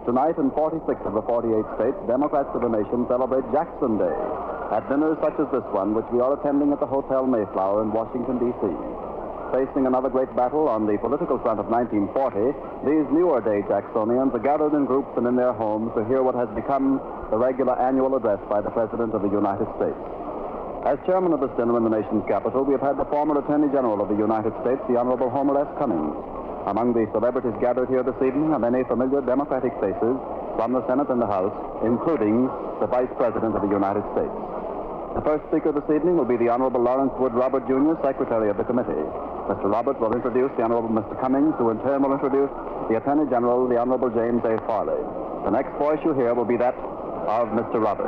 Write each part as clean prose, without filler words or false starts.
Tonight, in 46 of the 48 states, Democrats of the nation celebrate Jackson Day at dinners such as this one, which we are attending at the Hotel Mayflower in Washington, D.C. Facing another great battle on the political front of 1940, these newer day Jacksonians are gathered in groups and in their homes to hear what has become the regular annual address by the President of the United States. As chairman of this dinner in the nation's capital, we have had the former Attorney General of the United States, the Honorable Homer S. Cummings. Among the celebrities gathered here this evening are many familiar Democratic faces from the Senate and the House, including the Vice President of the United States. The first speaker this evening will be the Honorable Lawrence Wood Robert, Jr., Secretary of the Committee. Mr. Robert will introduce the Honorable Mr. Cummings, who in turn will introduce the Attorney General, the Honorable James A. Farley. The next voice you hear will be that of Mr. Robert.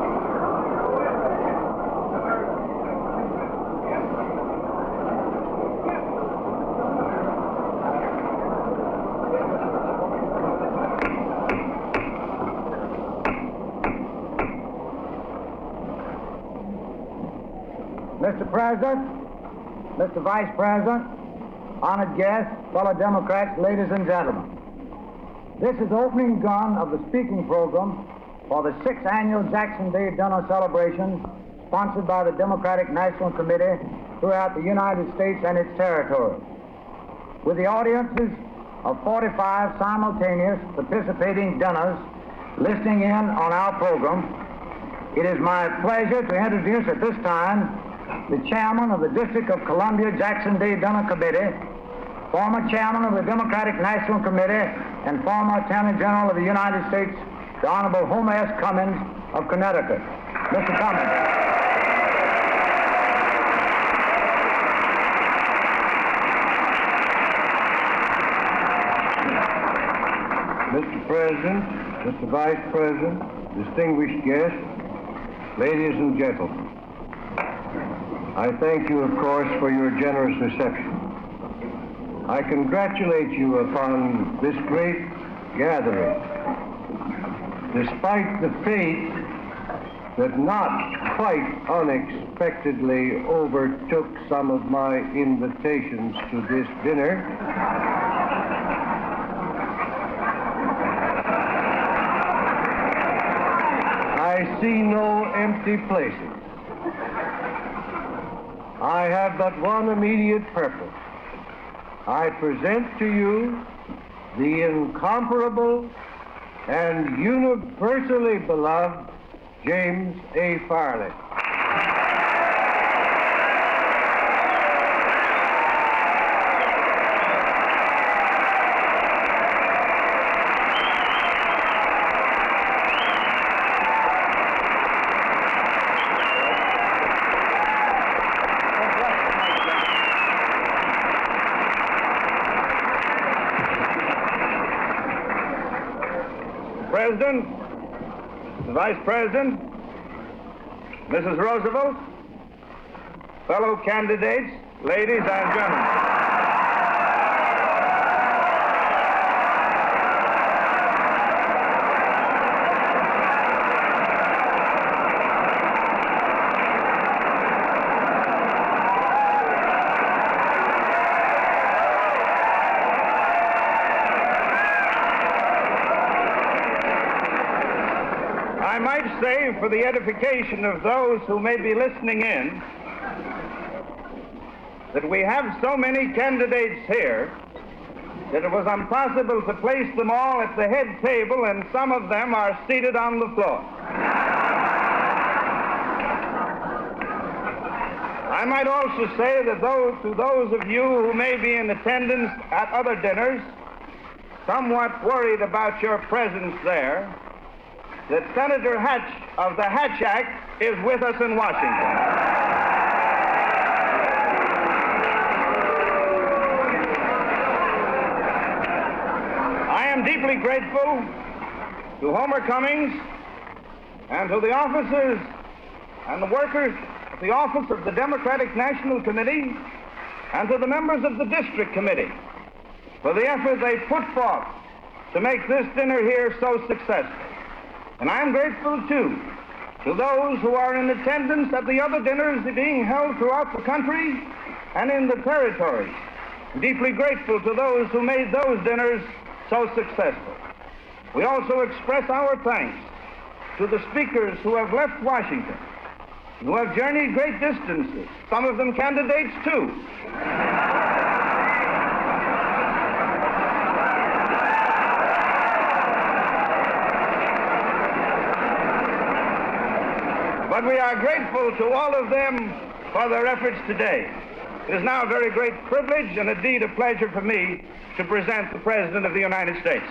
Mr. President, Mr. Vice President, honored guests, fellow Democrats, ladies and gentlemen. This is the opening gun of the speaking program for the 6th annual Jackson Day dinner celebration sponsored by the Democratic National Committee throughout the United States and its territories. With the audiences of 45 simultaneous participating dinners listening in on our program, it is my pleasure to introduce at this time the chairman of the District of Columbia Jackson Day Dinner Committee, former chairman of the Democratic National Committee, and former Attorney General of the United States, the Honorable Homer S. Cummings of Connecticut. Mr. Cummings. Mr. President, Mr. Vice President, distinguished guests, ladies and gentlemen, I thank you, of course, for your generous reception. I congratulate you upon this great gathering. Despite the fate that not quite unexpectedly overtook some of my invitations to this dinner, I see no empty places. I have but one immediate purpose. I present to you the incomparable and universally beloved James A. Farley. President, the Vice President, Mrs. Roosevelt, fellow candidates, ladies and gentlemen. I might say, for the edification of those who may be listening in, that we have so many candidates here that it was impossible to place them all at the head table, and some of them are seated on the floor. I might also say that to those of you who may be in attendance at other dinners, somewhat worried about your presence there, that Senator Hatch of the Hatch Act is with us in Washington. I am deeply grateful to Homer Cummings and to the officers and the workers at the office of the Democratic National Committee and to the members of the District Committee for the effort they put forth to make this dinner here so successful. And I'm grateful, too, to those who are in attendance at the other dinners being held throughout the country and in the territories. I'm deeply grateful to those who made those dinners so successful. We also express our thanks to the speakers who have left Washington, who have journeyed great distances, some of them candidates too. But we are grateful to all of them for their efforts today. It is now a very great privilege and indeed a pleasure for me to present the President of the United States.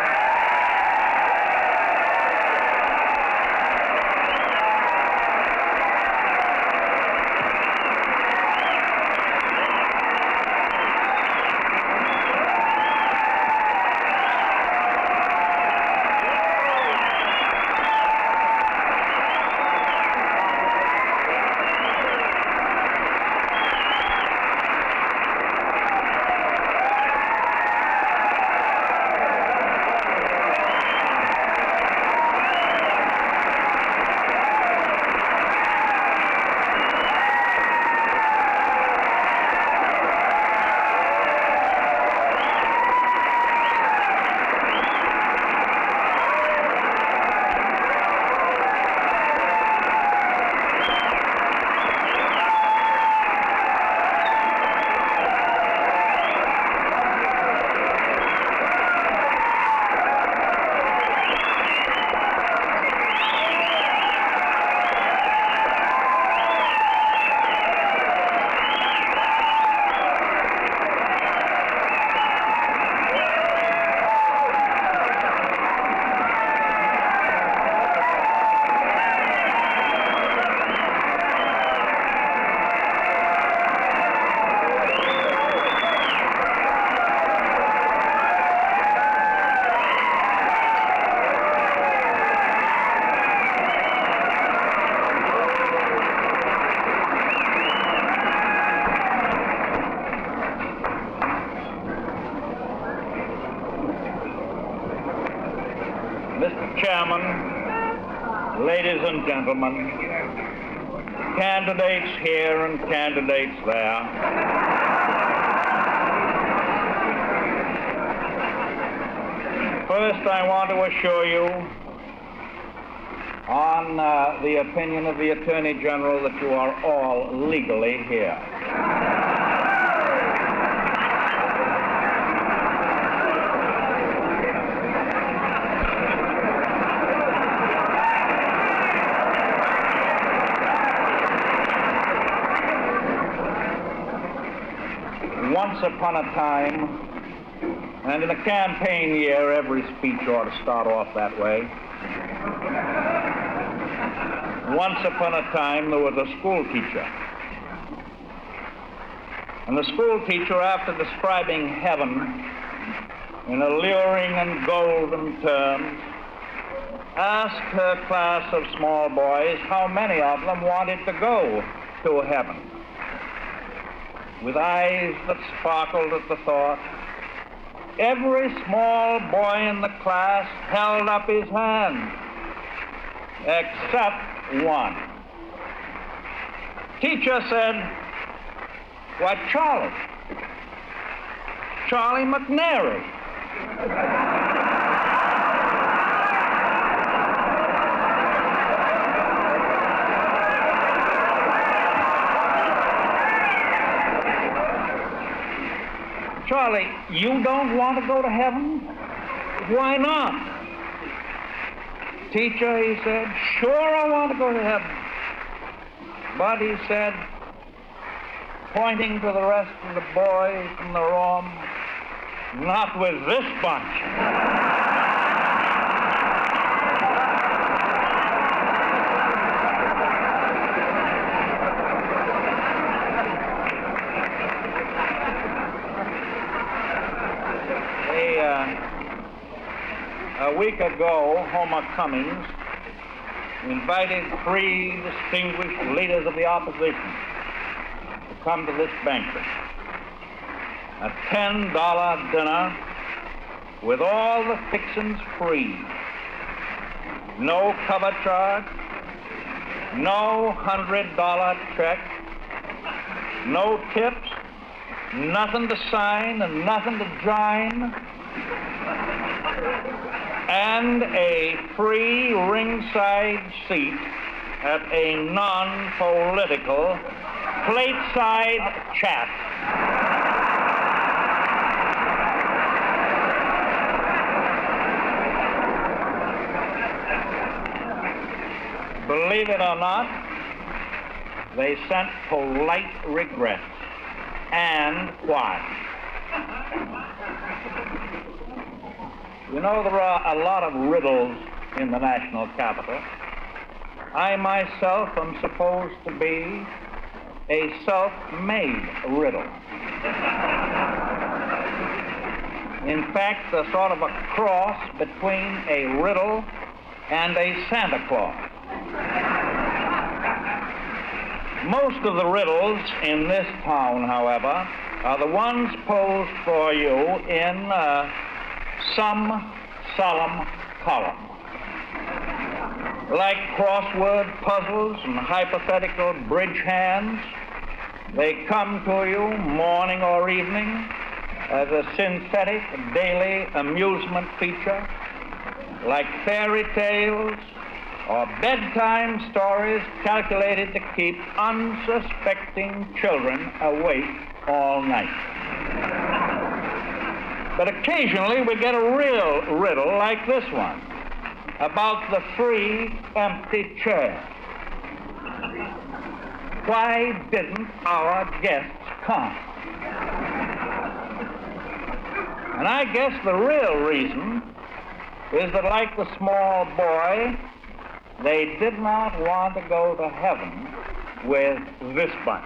Mr. Chairman, ladies and gentlemen, candidates here and candidates there, first I want to assure you on the opinion of the Attorney General that you are all legally here. Once upon a time, and in a campaign year, every speech ought to start off that way. Once upon a time, there was a school teacher. And the school teacher, after describing heaven in alluring and golden terms, asked her class of small boys how many of them wanted to go to heaven. With eyes that sparkled at the thought, every small boy in the class held up his hand, except one. Teacher said, "Why, Charlie McNary." "Charlie, you don't want to go to heaven? Why not?" "Teacher," he said, "sure I want to go to heaven. But," he said, pointing to the rest of the boys in the room, "not with this bunch." A week ago, Homer Cummings invited 3 distinguished leaders of the opposition to come to this banquet. A $10 dinner with all the fixings free. No cover charge, no $100 check, no tips, nothing to sign and nothing to join. and a free ringside seat at a non-political plateside chat. Believe it or not, they sent polite regrets. And why? You know, there are a lot of riddles in the national capital. I myself am supposed to be a self-made riddle. In fact, a sort of a cross between a riddle and a Santa Claus. Most of the riddles in this town, however, are the ones posed for you in some solemn column. Like crossword puzzles and hypothetical bridge hands, they come to you morning or evening as a synthetic daily amusement feature, like fairy tales or bedtime stories calculated to keep unsuspecting children awake all night. But occasionally we get a real riddle like this one about the free empty chair. Why didn't our guests come? And I guess the real reason is that, like the small boy, they did not want to go to heaven with this bunch.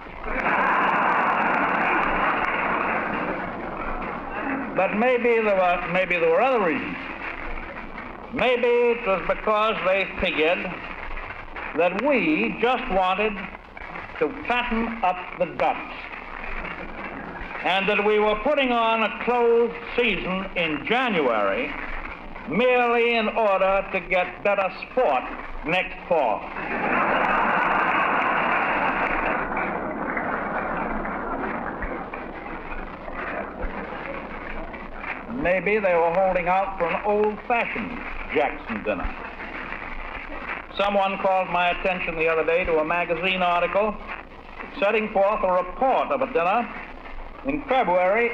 But maybe there were other reasons. Maybe it was because they figured that we just wanted to fatten up the ducks, and that we were putting on a closed season in January merely in order to get better sport next fall. Maybe they were holding out for an old-fashioned Jackson dinner. Someone called my attention the other day to a magazine article setting forth a report of a dinner in February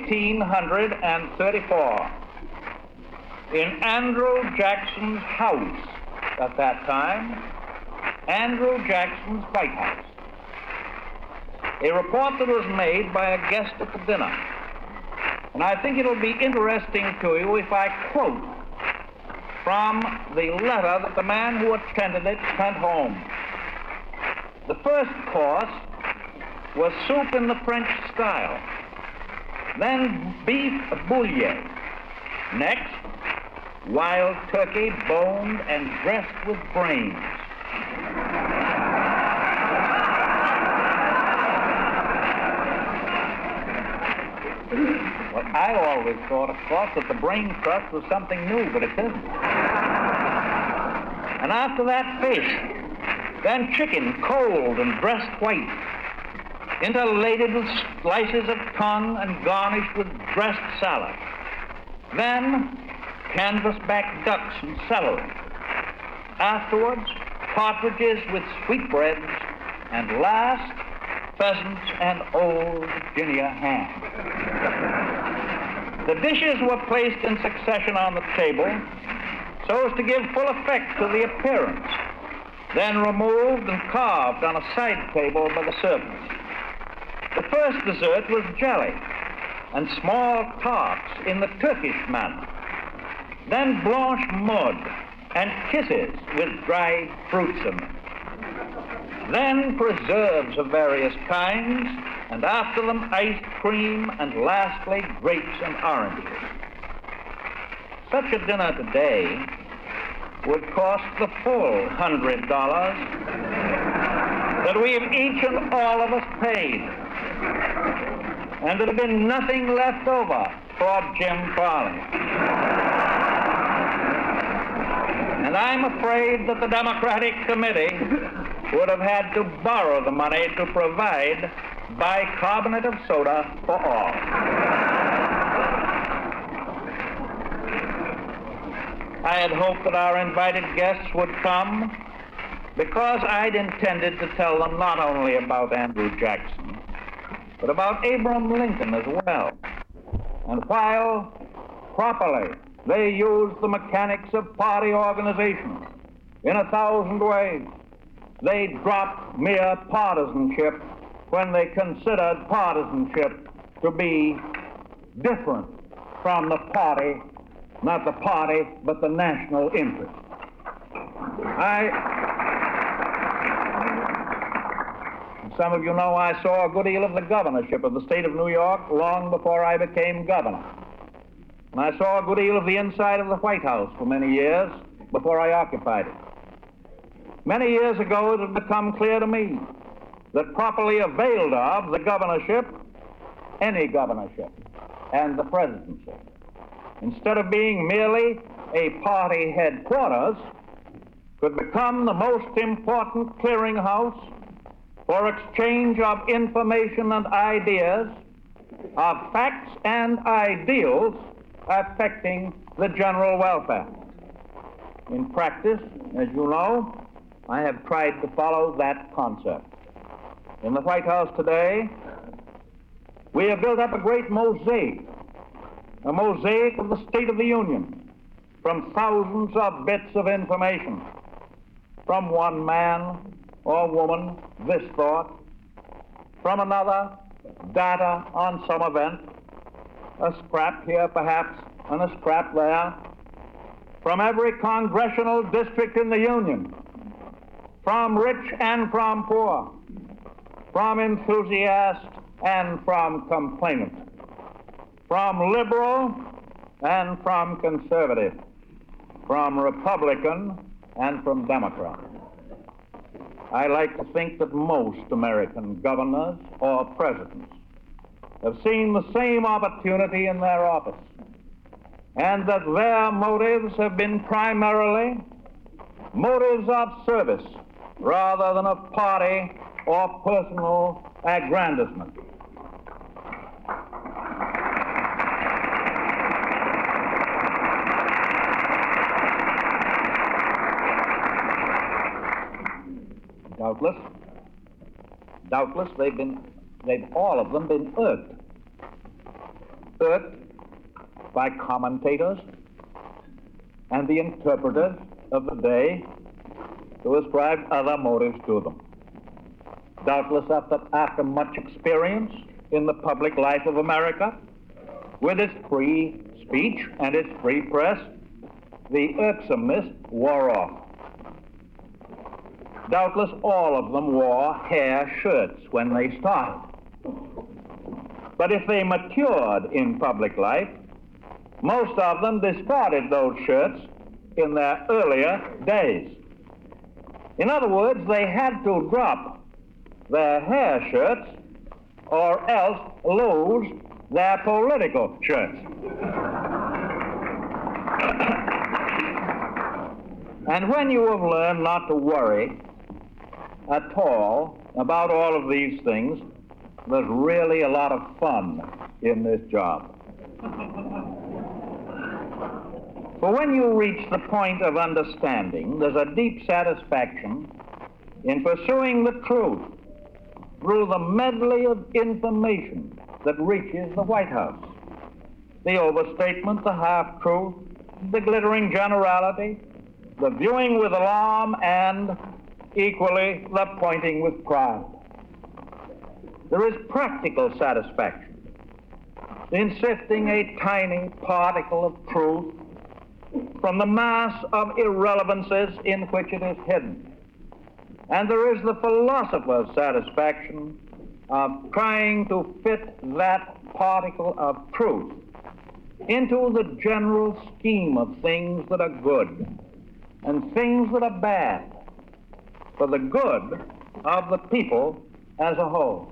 1834 in Andrew Jackson's house at that time, Andrew Jackson's White House. A report that was made by a guest at the dinner. And I think it'll be interesting to you if I quote from the letter that the man who attended it sent home. The first course was soup in the French style, then beef bouillie. Next, wild turkey boned and dressed with brains. Well, I always thought, of course, that the brain crust was something new, but it isn't. And after that, fish. Then chicken, cold and dressed white, interladed with slices of tongue and garnished with dressed salad. Then canvasback ducks and celery. Afterwards, partridges with sweetbreads, and last, pheasants and old Virginia ham. The dishes were placed in succession on the table so as to give full effect to the appearance, then removed and carved on a side table by the servants. The first dessert was jelly and small tarts in the Turkish manner, then blanche mud and kisses with dried fruits in them, then preserves of various kinds, and after them ice cream, and lastly grapes and oranges. Such a dinner today would cost the full $100 that we have each and all of us paid, and there'd have been nothing left over for Jim Farley. And I'm afraid that the Democratic Committee would have had to borrow the money to provide bicarbonate of soda for all. I had hoped that our invited guests would come because I'd intended to tell them not only about Andrew Jackson, but about Abraham Lincoln as well. And while properly they used the mechanics of party organization in 1,000 ways, they dropped mere partisanship when they considered partisanship to be different from the party, not the party, but the national interest. Some of you know I saw a good deal of the governorship of the state of New York long before I became governor. And I saw a good deal of the inside of the White House for many years before I occupied it. Many years ago, it had become clear to me that properly availed of the governorship, any governorship, and the presidency, instead of being merely a party headquarters, could become the most important clearinghouse for exchange of information and ideas, of facts and ideals affecting the general welfare. In practice, as you know, I have tried to follow that concept. In the White House today, we have built up a great mosaic of the State of the Union, from thousands of bits of information, from one man or woman, this thought, from another, data on some event, a scrap here perhaps, and a scrap there, from every congressional district in the Union, from rich and from poor, from enthusiast and from complainant, from liberal and from conservative, from Republican and from Democrat. I like to think that most American governors or presidents have seen the same opportunity in their office, and that their motives have been primarily motives of service rather than of party or personal aggrandizement. Doubtless, they've all of them been irked by commentators and the interpreters of the day who ascribed other motives to them. Doubtless, after much experience in the public life of America, with its free speech and its free press, the irksomeness wore off. Doubtless all of them wore hair shirts when they started. But if they matured in public life, most of them discarded those shirts in their earlier days. In other words, they had to drop their hair shirts or else lose their political shirts. And when you have learned not to worry at all about all of these things, there's really a lot of fun in this job. For when you reach the point of understanding, there's a deep satisfaction in pursuing the truth through the medley of information that reaches the White House. The overstatement, the half-truth, the glittering generality, the viewing with alarm, and equally the pointing with pride. There is practical satisfaction in sifting a tiny particle of truth from the mass of irrelevances in which it is hidden. And there is the philosopher's satisfaction of trying to fit that particle of truth into the general scheme of things that are good and things that are bad, for the good of the people as a whole.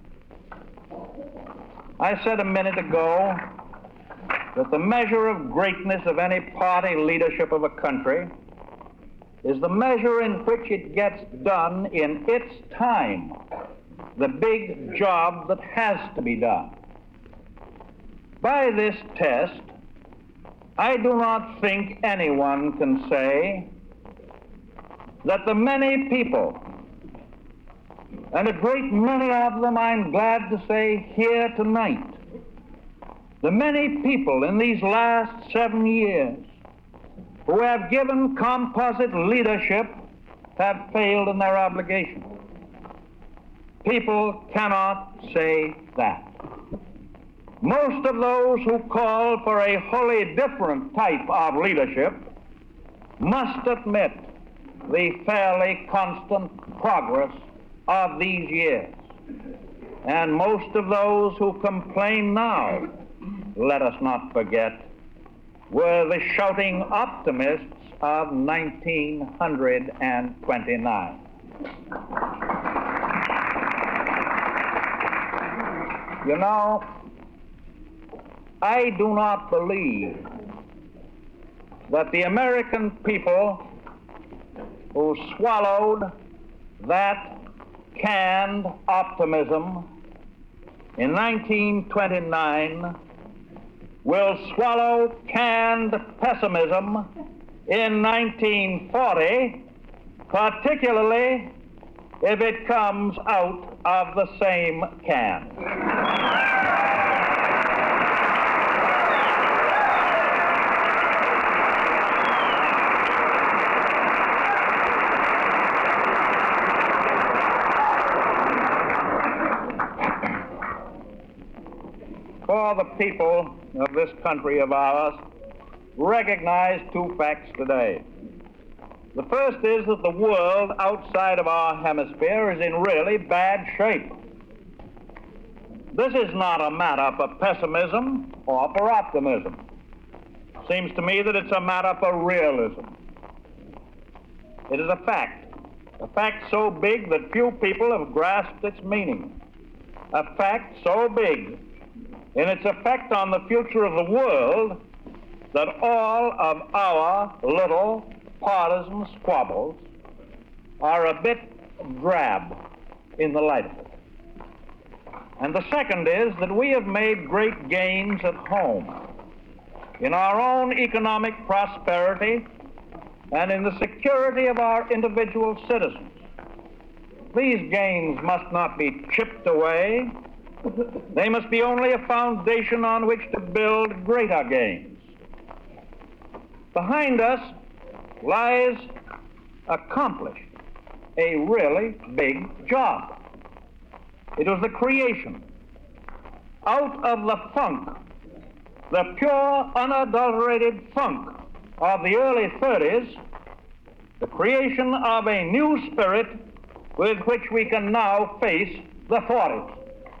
I said a minute ago that the measure of greatness of any party leadership of a country is the measure in which it gets done in its time, the big job that has to be done. By this test, I do not think anyone can say that the many people, and a great many of them I'm glad to say here tonight, the many people in these last 7 years who have given composite leadership have failed in their obligation. People cannot say that. Most of those who call for a wholly different type of leadership must admit the fairly constant progress of these years. And most of those who complain now, let us not forget, were the shouting optimists of 1929. You know, I do not believe that the American people who swallowed that canned optimism in 1929 will swallow canned pessimism in 1940, particularly if it comes out of the same can. For the people of this country of ours recognize two facts today. The first is that the world outside of our hemisphere is in really bad shape. This is not a matter for pessimism or for optimism. Seems to me that it's a matter for realism. It is a fact so big that few people have grasped its meaning. A fact so big in its effect on the future of the world that all of our little partisan squabbles are a bit drab in the light of it. And the second is that we have made great gains at home in our own economic prosperity and in the security of our individual citizens. These gains must not be chipped away. They must be only a foundation on which to build greater gains. Behind us lies accomplished a really big job. It was the creation, out of the funk, the pure, unadulterated funk of the early 30s, the creation of a new spirit with which we can now face the 40s.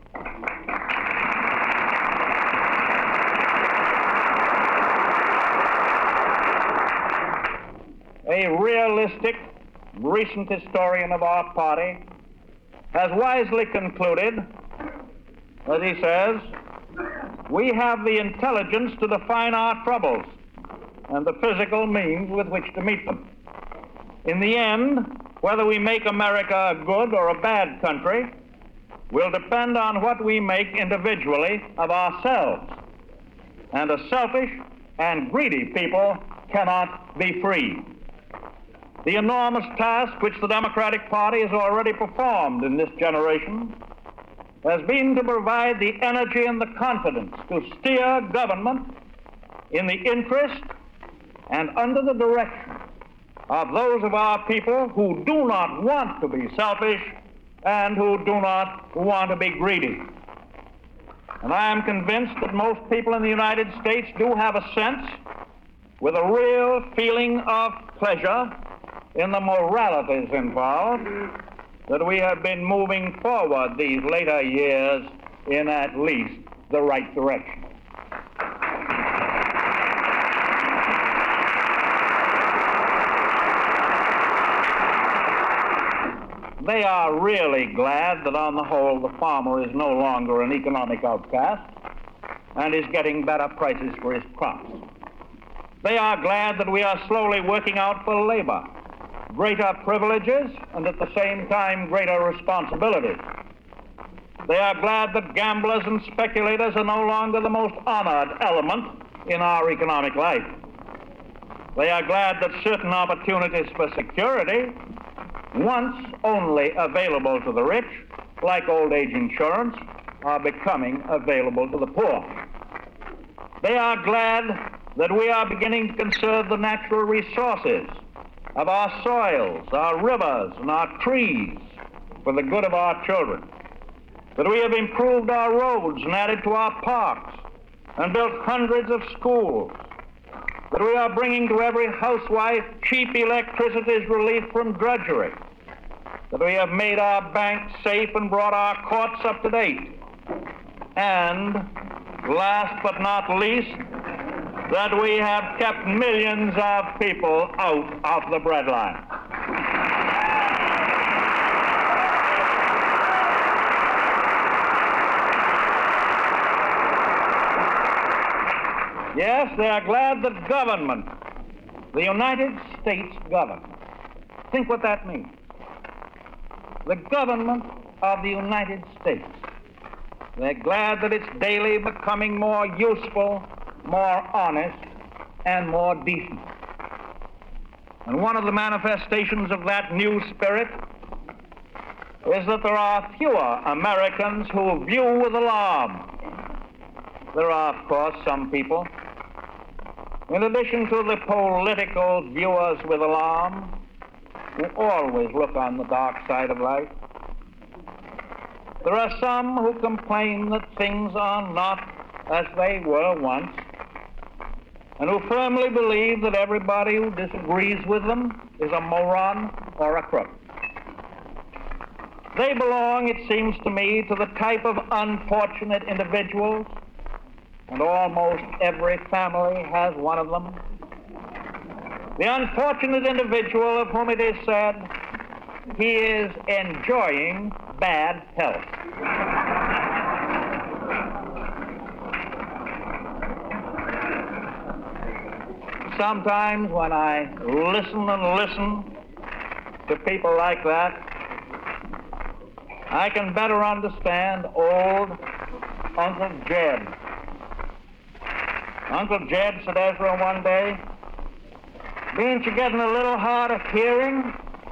A realistic, recent historian of our party has wisely concluded, as he says, we have the intelligence to define our troubles and the physical means with which to meet them. In the end, whether we make America a good or a bad country will depend on what we make individually of ourselves. And a selfish and greedy people cannot be free. The enormous task which the Democratic Party has already performed in this generation has been to provide the energy and the confidence to steer government in the interest and under the direction of those of our people who do not want to be selfish and who do not want to be greedy. And I am convinced that most people in the United States do have a sense, with a real feeling of pleasure in the moralities involved, that we have been moving forward these later years in at least the right direction. They are really glad that on the whole the farmer is no longer an economic outcast and is getting better prices for his crops. They are glad that we are slowly working out for labor greater privileges and at the same time greater responsibilities. They are glad that gamblers and speculators are no longer the most honored element in our economic life. They are glad that certain opportunities for security, once only available to the rich, like old age insurance, are becoming available to the poor. They are glad that we are beginning to conserve the natural resources of our soils, our rivers, and our trees for the good of our children. That we have improved our roads and added to our parks and built hundreds of schools. That we are bringing to every housewife cheap electricity's relief from drudgery. That we have made our banks safe and brought our courts up to date. And last but not least, that we have kept millions of people out of the breadline. Yes, they are glad that government, the United States government, think what that means. The government of the United States. They're glad that it's daily becoming more useful, more honest, and more decent. And one of the manifestations of that new spirit is that there are fewer Americans who view with alarm. There are, of course, some people, in addition to the political viewers with alarm, who always look on the dark side of life. There are some who complain that things are not as they were once, and who firmly believe that everybody who disagrees with them is a moron or a crook. They belong, it seems to me, to the type of unfortunate individuals, and almost every family has one of them. The unfortunate individual of whom it is said he is enjoying bad health. Sometimes when I listen to people like that, I can better understand old Uncle Jed. Uncle Jed said, Ezra, one day, "Ain't you getting a little hard of hearing?"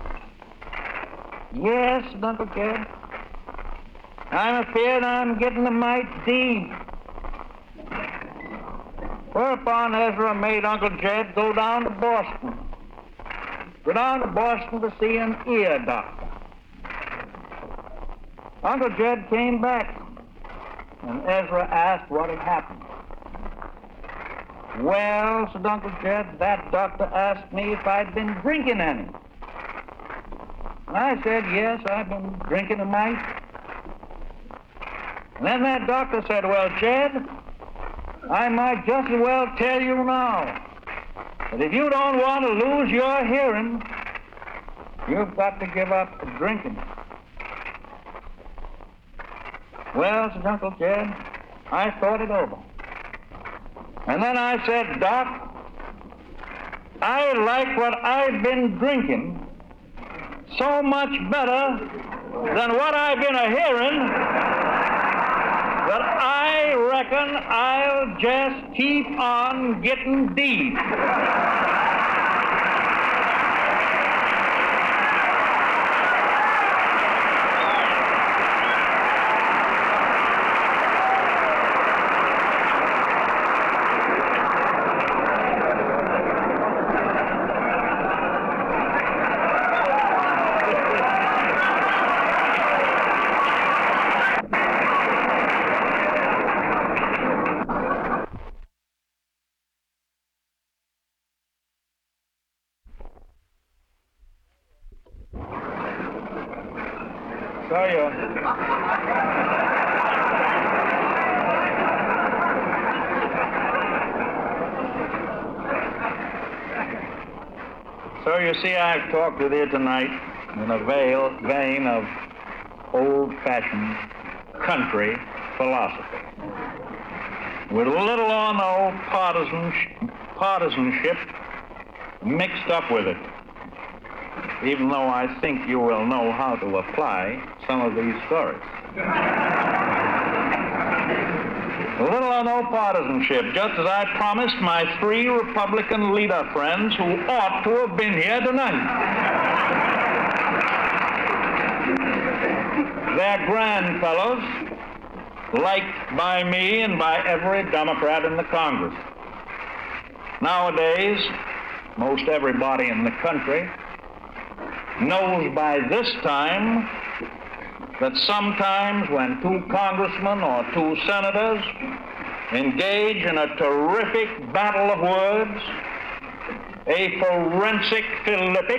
"Yes," said Uncle Jed. "I'm afraid I'm getting a mite deep." Whereupon Ezra made Uncle Jed go down to Boston. Go down to Boston to see an ear doctor. Uncle Jed came back, and Ezra asked what had happened. "Well," said Uncle Jed, "that doctor asked me if I'd been drinking any." I said, "Yes, I've been drinking a mite." And then that doctor said, "Well, Jed, I might just as well tell you now that if you don't want to lose your hearing, you've got to give up drinking." "Well," said Uncle Jed, "I thought it over. And then I said, Doc, I like what I've been drinking so much better than what I've been a-hearing that I reckon I'll just keep on getting deep." So you see, I've talked with you tonight in a vein of old-fashioned country philosophy, with little or no partisanship mixed up with it, even though I think you will know how to apply some of these stories. Little or no partisanship, just as I promised my 3 Republican leader friends who ought to have been here tonight. They're grand fellows, liked by me and by every Democrat in the Congress. Nowadays, most everybody in the country knows by this time that sometimes when 2 congressmen or 2 senators engage in a terrific battle of words, a forensic philippic,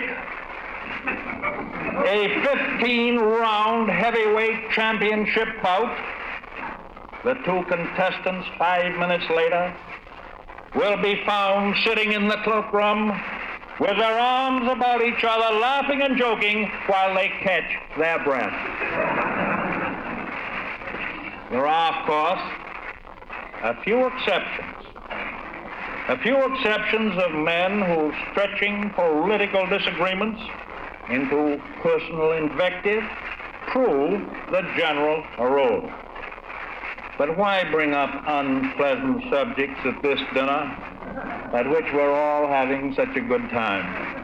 a 15-round heavyweight championship bout, the 2 contestants 5 minutes later will be found sitting in the cloakroom with their arms about each other, laughing and joking while they catch their breath. There are, of course, a few exceptions of men who, stretching political disagreements into personal invective, prove the general rule. But why bring up unpleasant subjects at this dinner at which we're all having such a good time?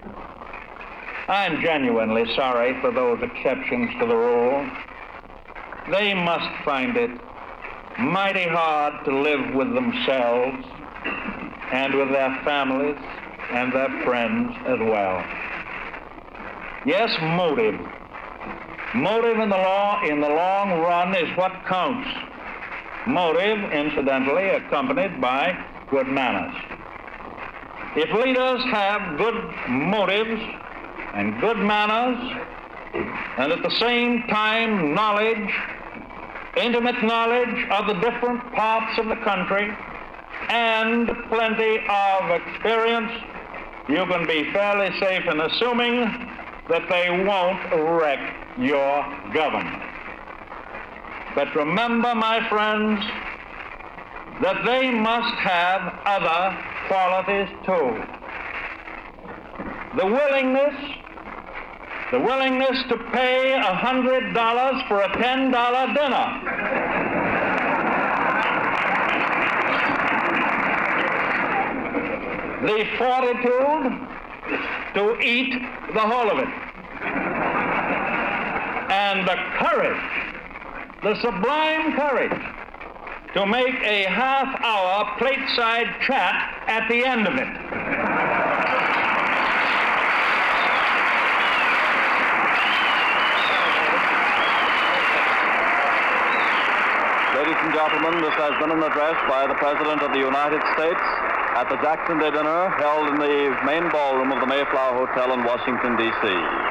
I'm genuinely sorry for those exceptions to the rule. They must find it mighty hard to live with themselves and with their families and their friends as well. Yes, motive. Motive in the long run is what counts. Motive, incidentally, accompanied by good manners. If leaders have good motives and good manners, and at the same time intimate knowledge of the different parts of the country, and plenty of experience, you can be fairly safe in assuming that they won't wreck your government. But remember, my friends, that they must have other qualities too. The willingness to pay $100 for a $10 dinner. The fortitude to eat the whole of it. And the courage, the sublime courage, to make a half-hour plate-side chat at the end of it. Ladies and gentlemen, this has been an address by the President of the United States at the Jackson Day dinner held in the main ballroom of the Mayflower Hotel in Washington, D.C.